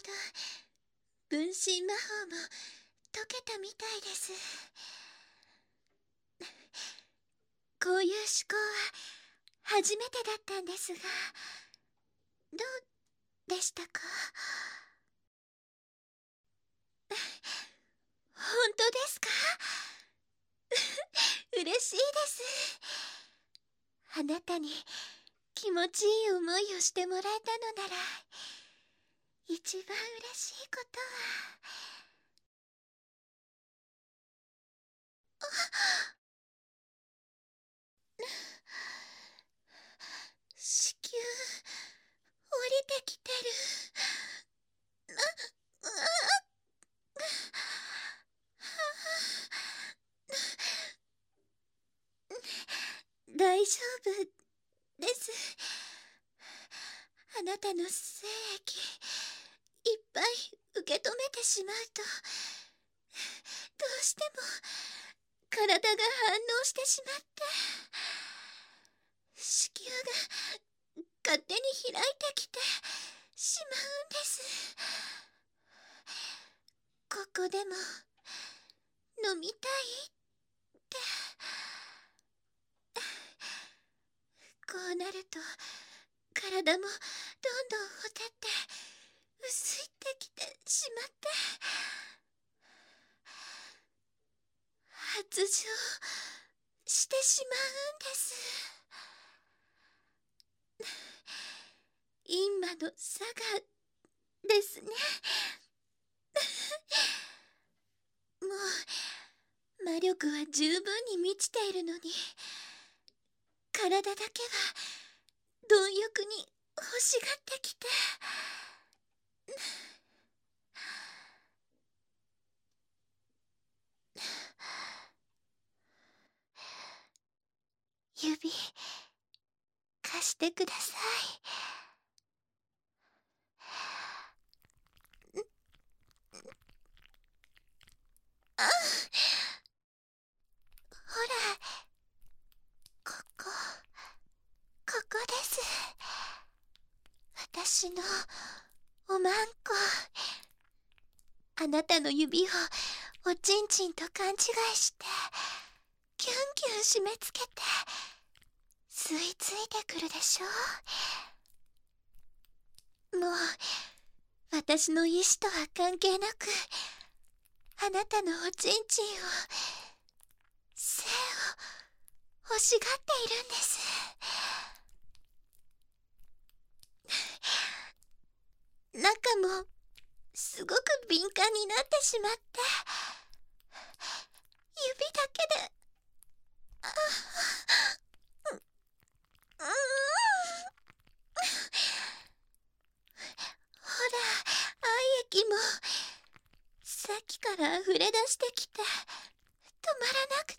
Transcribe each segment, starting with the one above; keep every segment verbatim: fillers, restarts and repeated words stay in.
ど、分身魔法も解けたみたいです。こういう思考は初めてだったんですが、どうでしたか？本当ですか？嬉しいです。あなたに気持ちいい思いをしてもらえたのなら、一番嬉しいことは。子宮降りてきてる。大丈夫です。あなたの精液いっぱい受け止めてしまうと、どうしても体が反応してしまって、子宮が勝手に開いてきてしまうんです。ここでも飲みたいって。こうなると体もどんどんほてって薄いってきてしまって、発情してしまうんです。陰魔の差がですね。もう魔力は十分に満ちているのに、体だけは貪欲に欲しがってきて。指貸してください。あ、ほら、ここここです。私のおまんこ。あなたの指をおちんちんと勘違いしてキュンキュン締め付けて吸い付いてくるでしょ。もう私の意志とは関係なく、あなたのおちんちんを、性を欲しがっているんです。中もすごく敏感になってしまって、指だけで、あう、うん、ほら、愛液もさっきから溢れ出してきて止まらなくて、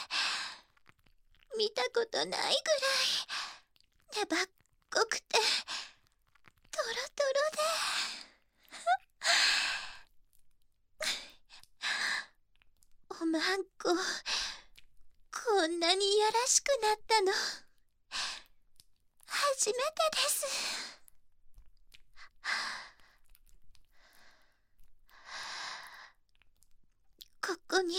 見たことないぐらい粘っこくてトロトロで。おまんこ、こんなにいやらしくなったの初めてです。ここに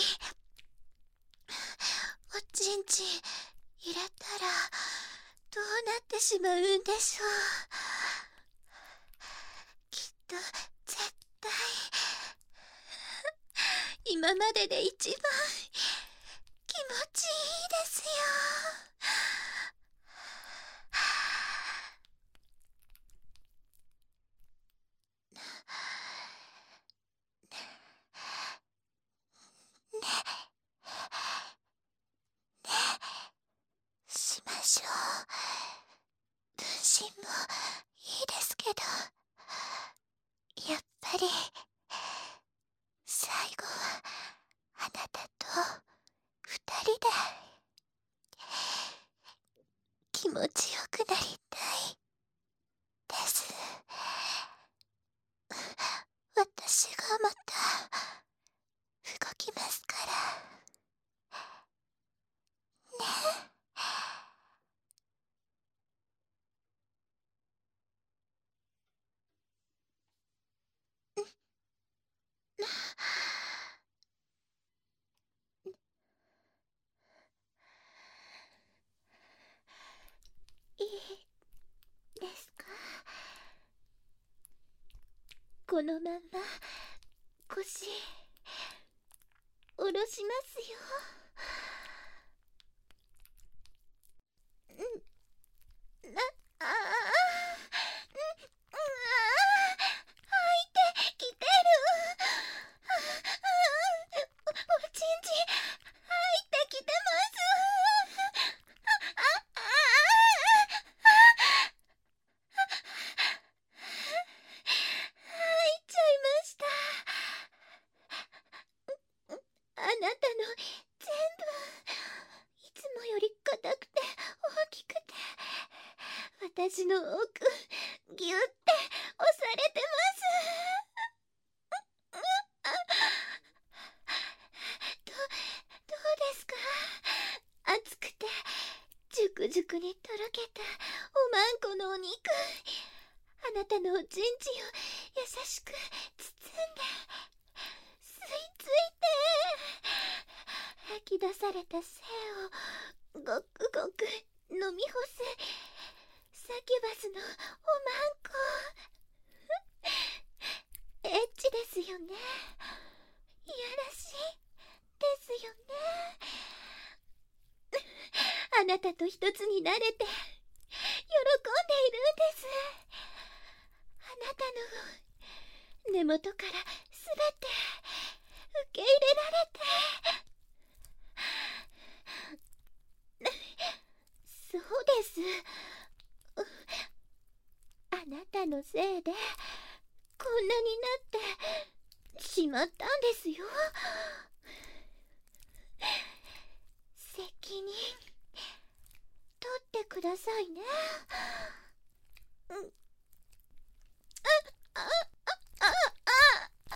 おちんちん入れたらどうなってしまうんでしょう。きっと絶対今までで一番気持ちいいですよ。しましょう。分身もいいですけど、やっぱり最後はあなたと二人で気持ちよくなりたいです。私がまた動きますからね。 このまま腰下ろしますよ。な、ああ、うん、ああ、吐いてきてる。お、おちんちん吐いてきてます。あ、あ、あ、吐いちゃいました。あなたの全部いつもより硬くて大きくて、私の奥ぎゅって押されてます。ど、どうですか？熱くてジュクジュクにとろけたおまんこのお肉、あなたのおちんちんを優しく包んで吸い付いて、吐き出された精をごくごく飲み干すサキュバスのおまんこ。エッチですよね。いやらしいですよね。あなたと一つになれて喜んでいるんです。あなたの根元からすべて受け入れられて、そうです。あなたのせいでこんなになってしまったんですよ。責任取ってくださいね。うん。あ、あ、あ、あ、あ、あ、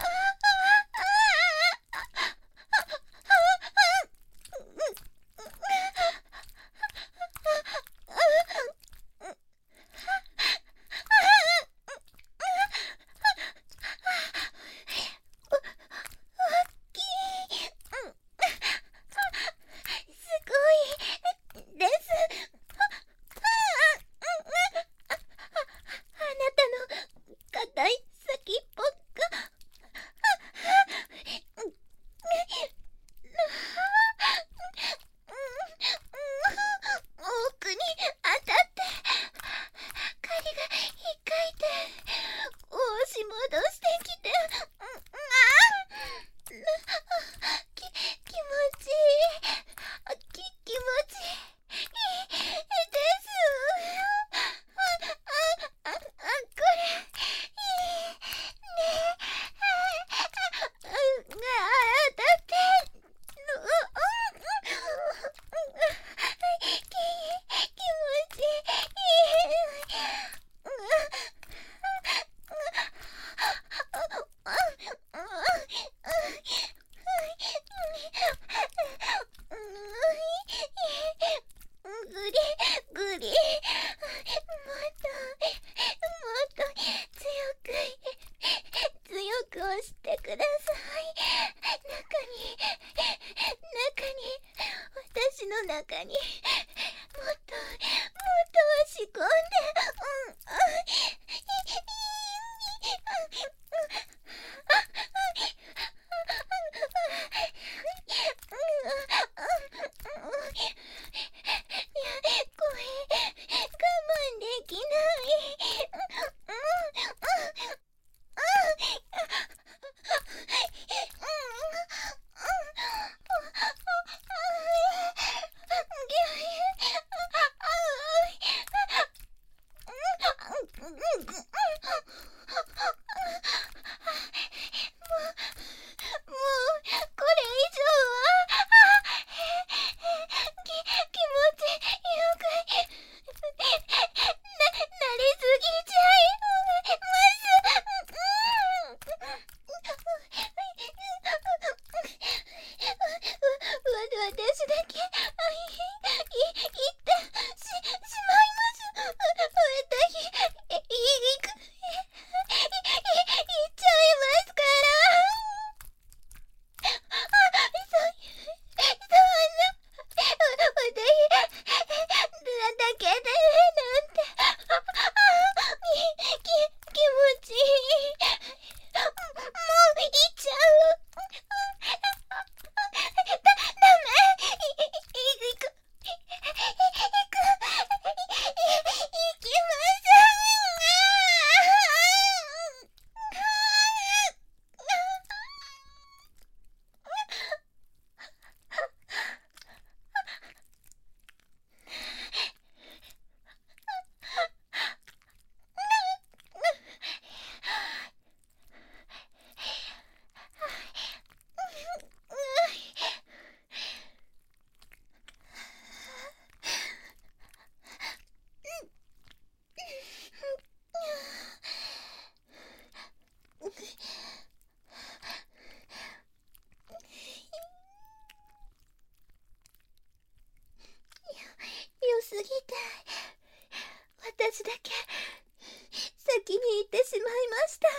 ぎて私だけ先に行ってしまいました。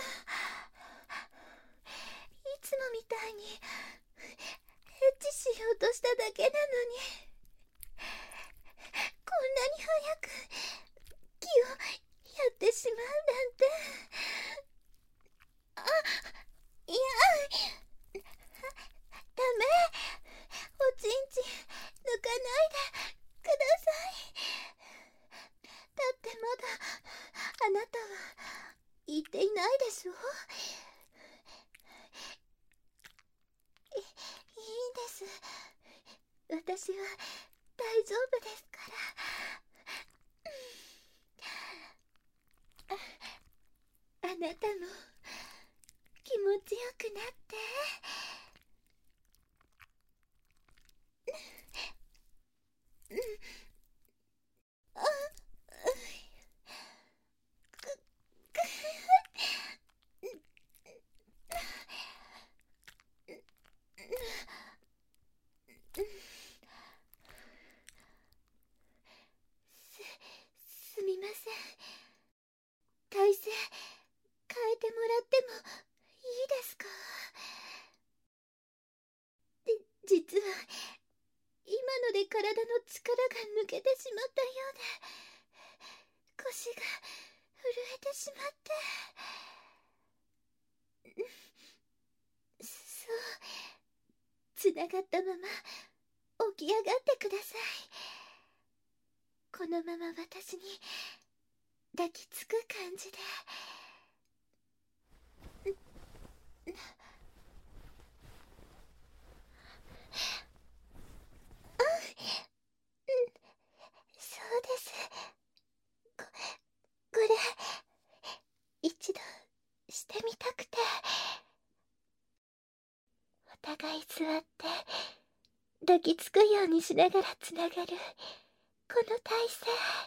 いつもみたいにエッチしようとしただけなのに、こんなに早く気をやってしまうなんて。あ、いや、ダメ。おちんちん抜かないでください。だってまだあなたは言っていないでしょ。い、いいんです。私は大丈夫ですから。あ、あなたも気持ちよくなって。うん、あ、く、く、す、すみません。体勢変えてもらってもいいですか？で、実は今ので体の力が抜けてしまったようで、腰が震えてしまって。そう、つながったまま起き上がってください。このまま私に抱きつく感じで。あ、うん、そうです。こ、これ一度してみたくて。お互い座って抱きつくようにしながらつながるこの体勢。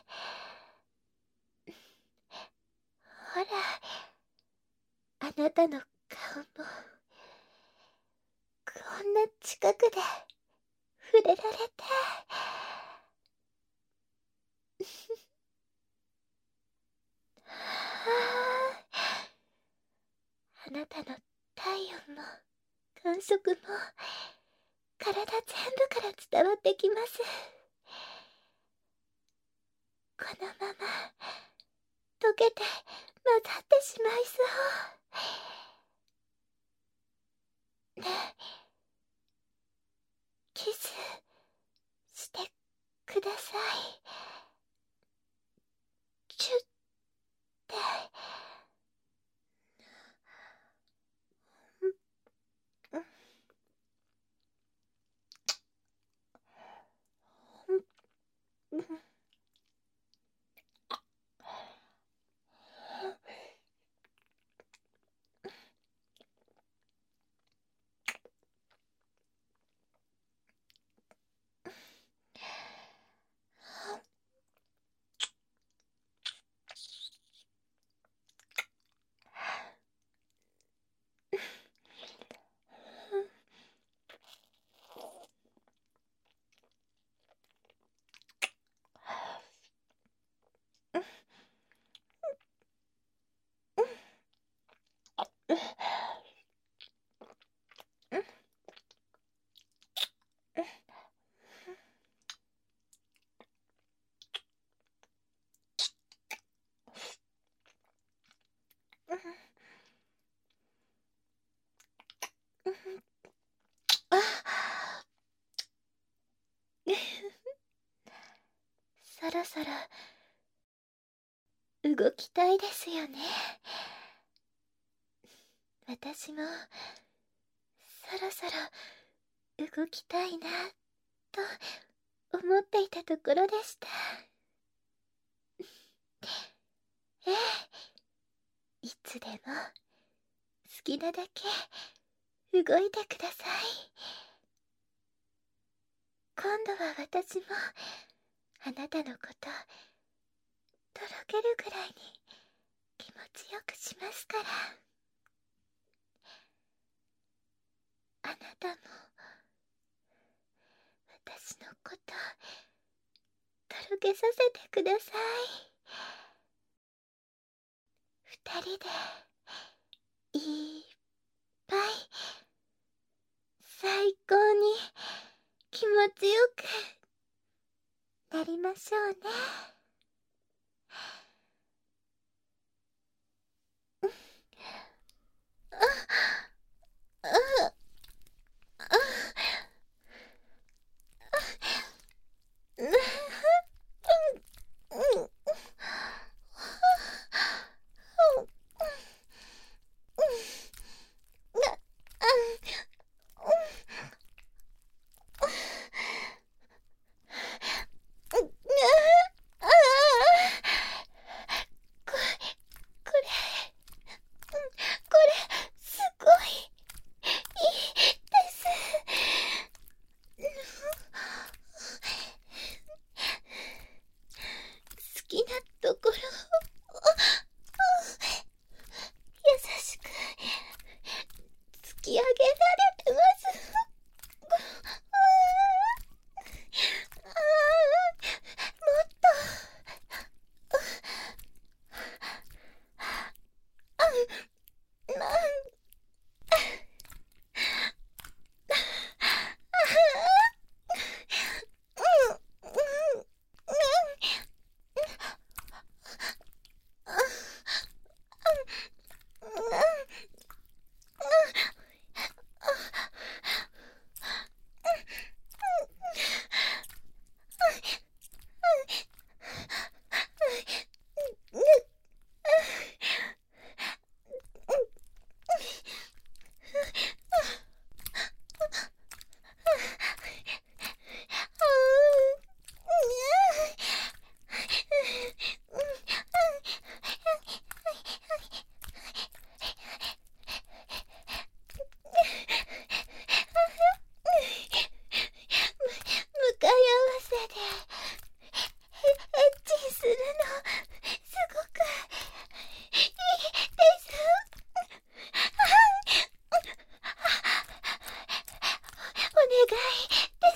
ほら、あなたの顔もこんな近くで触れられて。はあ、あなたの体温も感触も体全部から伝わってきます。このまま溶けて混ざってしまいそう。ねえ、キスしてください。チュッて。うん、うん、うん、あ、そろそろ動きたいですよね。私もそろそろ動きたいなと思っていたところでした。ええ、いつでも好きなだけ動いてください。今度は私もあなたのこととろけるくらいに気持ちよくしますから。あなたも私のこととろけさせてください。二人でいっぱい最高に気持ちよくなりましょうね。あああすごいいいです。好きなところを優しく突き上げられてます。もっと向かい合わせでエッチするのすごくいいです。お願いです。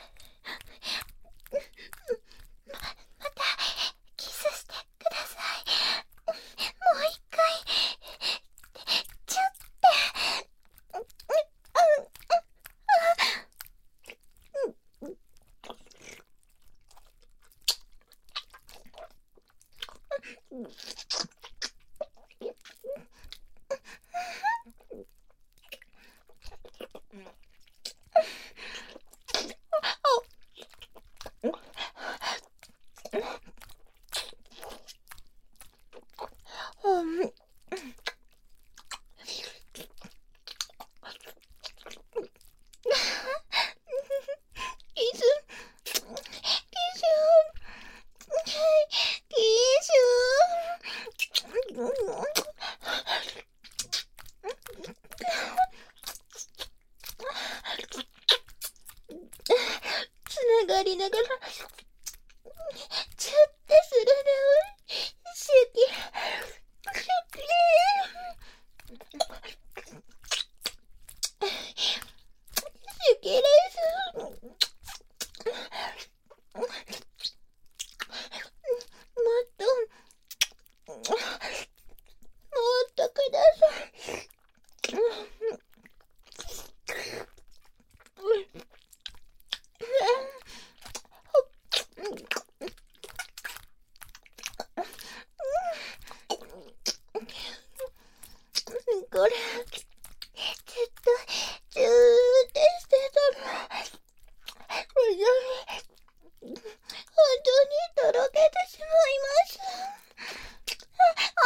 ま、またキスしてください。もう一回チュッて。うんキス、キス、キス。つながりながらチュッてするの好き好き。好きです。もっともっとください。これずっとずーってしてたの。本当に本当にとろけてしまいます。あ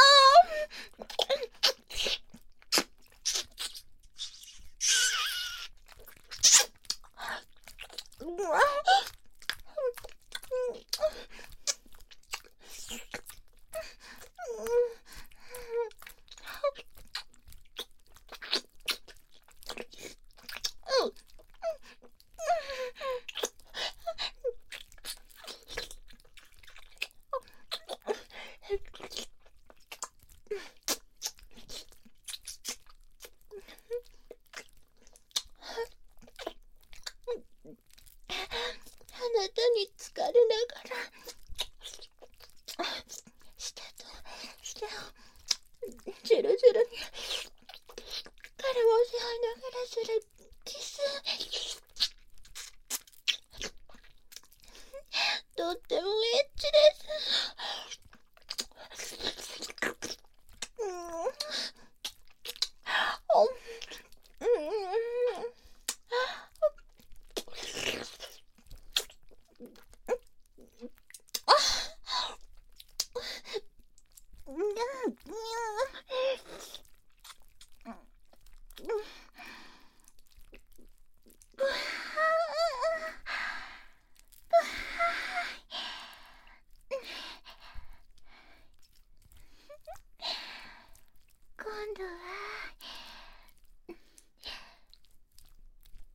あうわ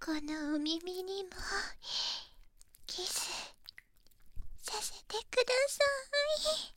このお耳にもキスさせてください。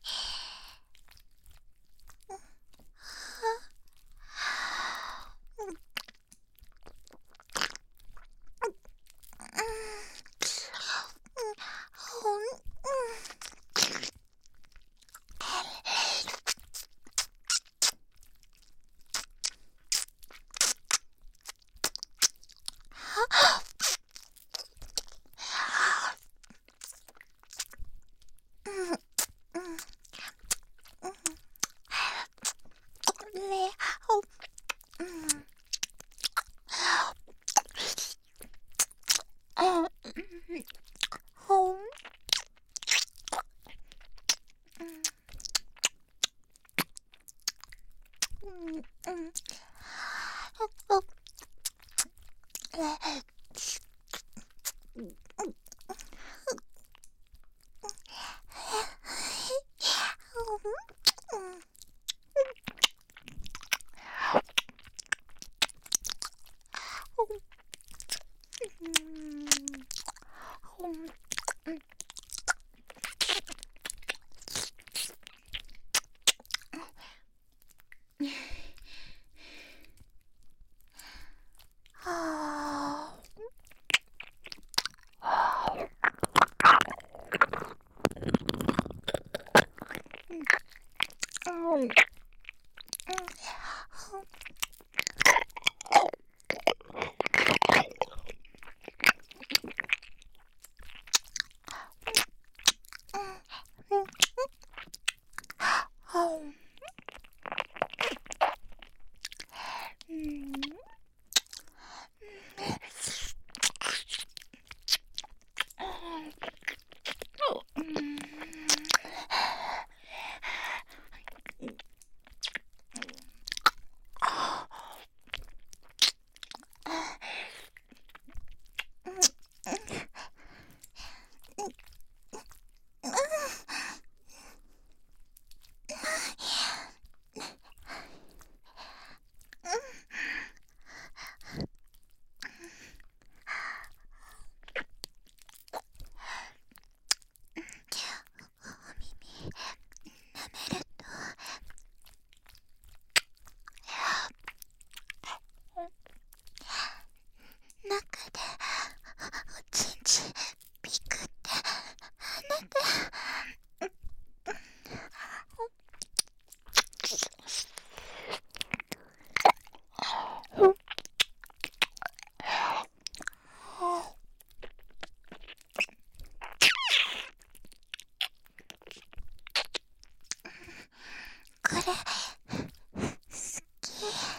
これ好き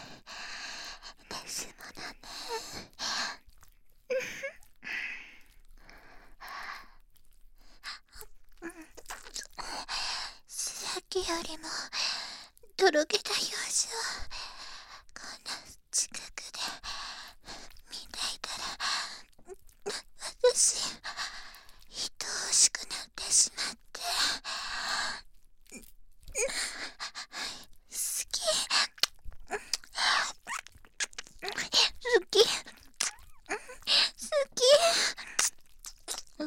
ですものね。さっきよりもとろけた表情、こんな近くで見ていたら私愛おしくなってしまって。好き好き好き好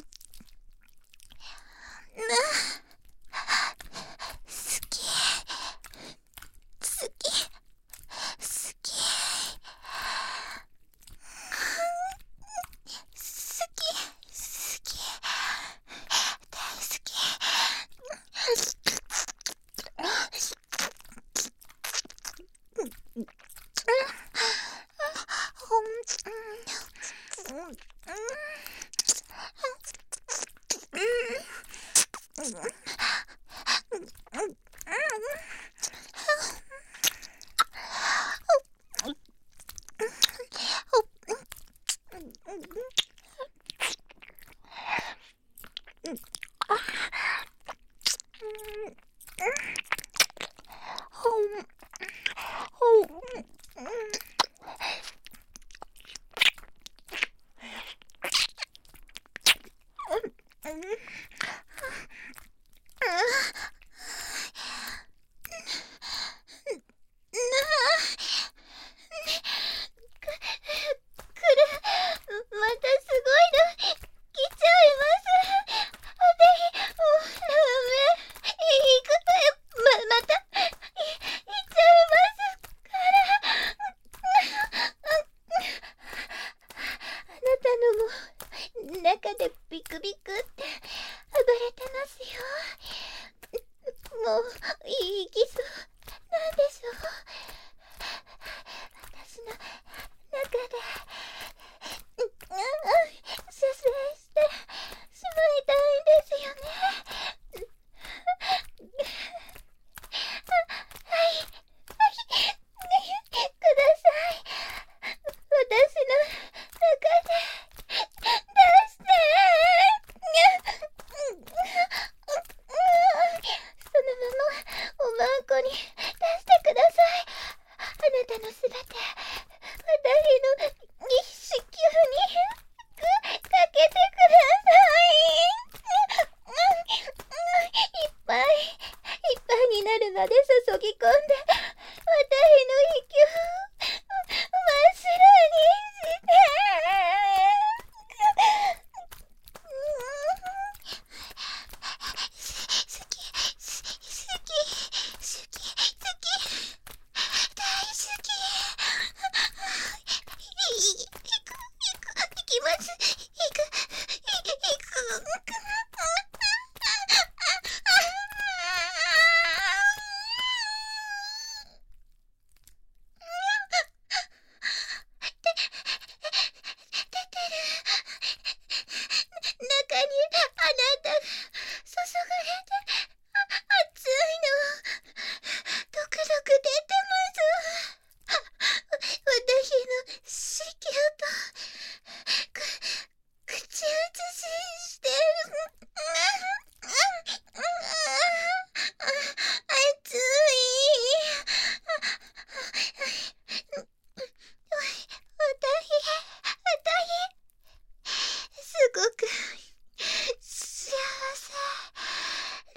き好きいいきそうなんでしょう。私の中で射精してしまいたいんですよね。はい、はい、ください。私の中で出して。そのままおまんこに出してください。あなたのすべて私の一子宮にかけてください。いっぱいいっぱいになるまで注ぎ込んで私の息を真っ白にして。好き好き好き好き好き大好き。い行く行く行きます。行く行く行く。出てる。中にあなたが注がれて熱いのドクドク出てます。私の子宮とく口移ししてる。熱い。私私すごく幸せです。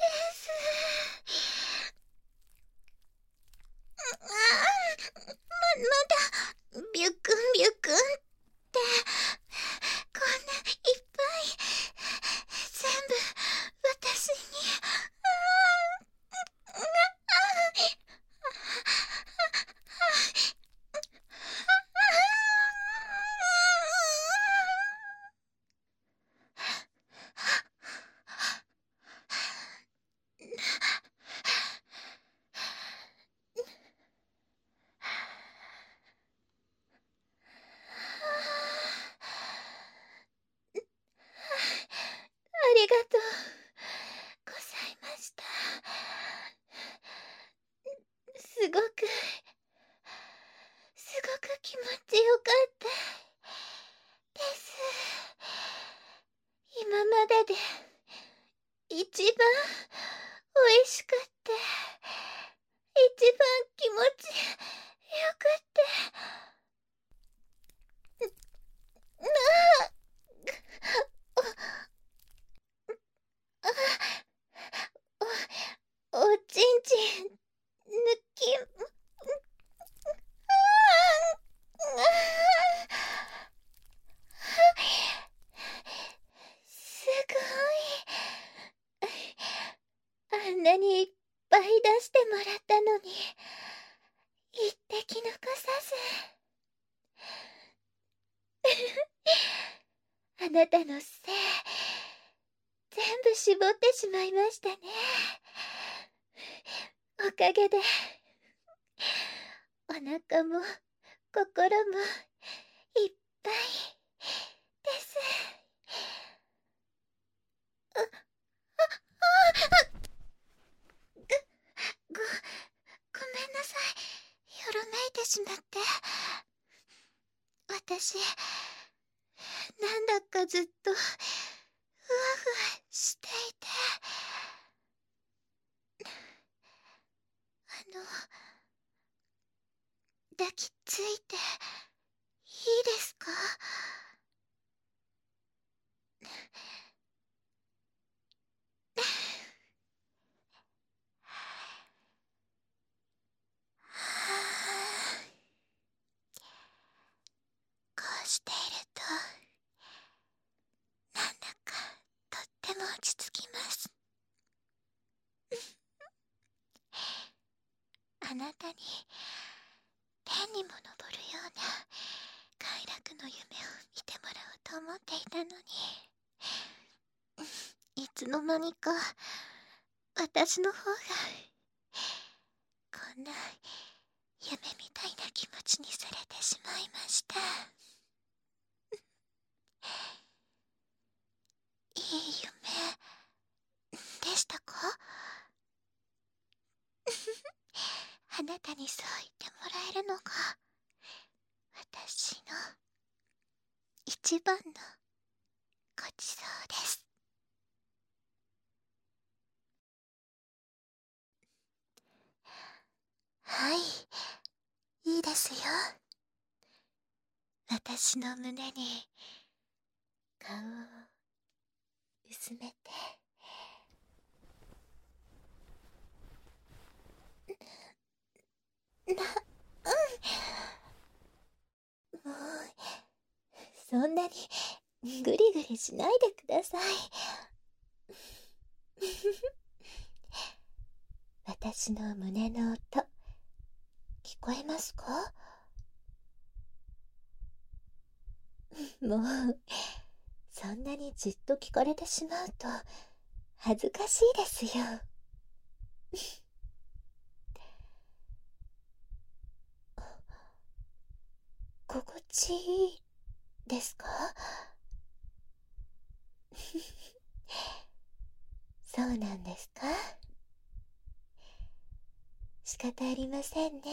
あ、ま、まだビュクンビュクンってこんないっぱい全部私に。ありがとうございました。すごくすごく気持ちよかったです。今までで一番おいしかった、一番気持ちよかった。ああおおちんちん抜きあすごい。あんなにいっぱい出してもらったのに一滴残さずあなたのせい全部絞ってしまいましたね。おかげでお腹も心もいっぱいです。あ、あ、あ、ご、ごめんなさい。よろめいてしまって。私、なんだかずっと、ふわふわしていて。あの、抱きついて、いいですか？こうしているとなんだかとっても落ち着きます。あなたに天にも昇るような快楽の夢を見てもらおうと思っていたのに、いつの間にか私の方がこんな夢みたいな気持ちにされてしまいました。いい夢でしたか？あなたにそう言ってもらえるのが私の一番のごちそうです。はい、いいですよ。私の胸に顔を薄めて。な、うん。もう、そんなにグリグリしないでください。私の胸の音、聞こえますか？もう、そんなにじっと聞かれてしまうと恥ずかしいですよ。心地いいですか？そうなんですか？仕方ありませんね。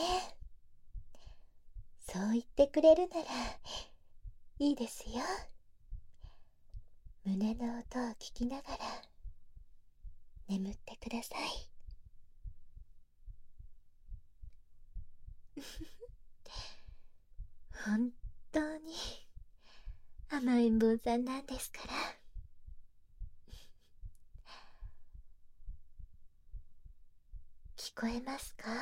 そう言ってくれるならいいですよ。胸の音を聞きながら眠ってください。本当に甘えん坊さんなんですから。聞こえますか？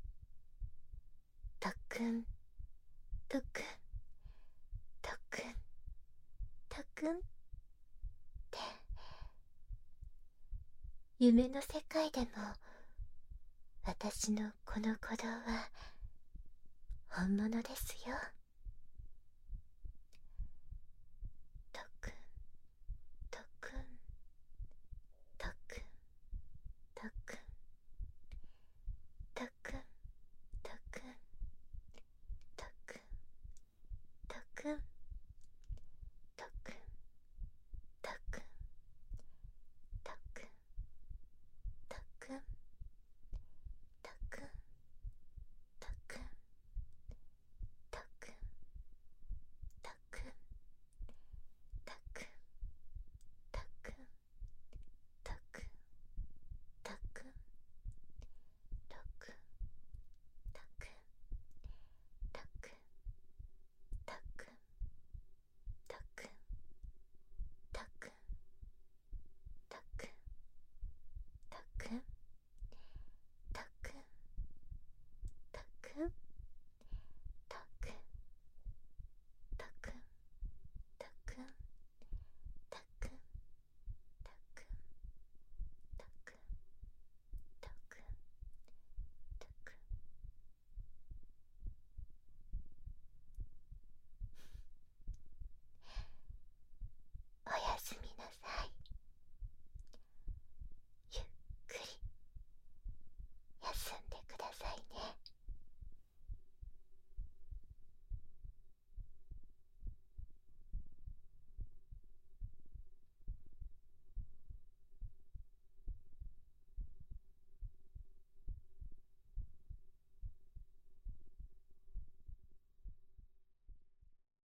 とっくん、とっくん、とっくん、とっくんって。夢の世界でも私のこの鼓動は本物ですよ。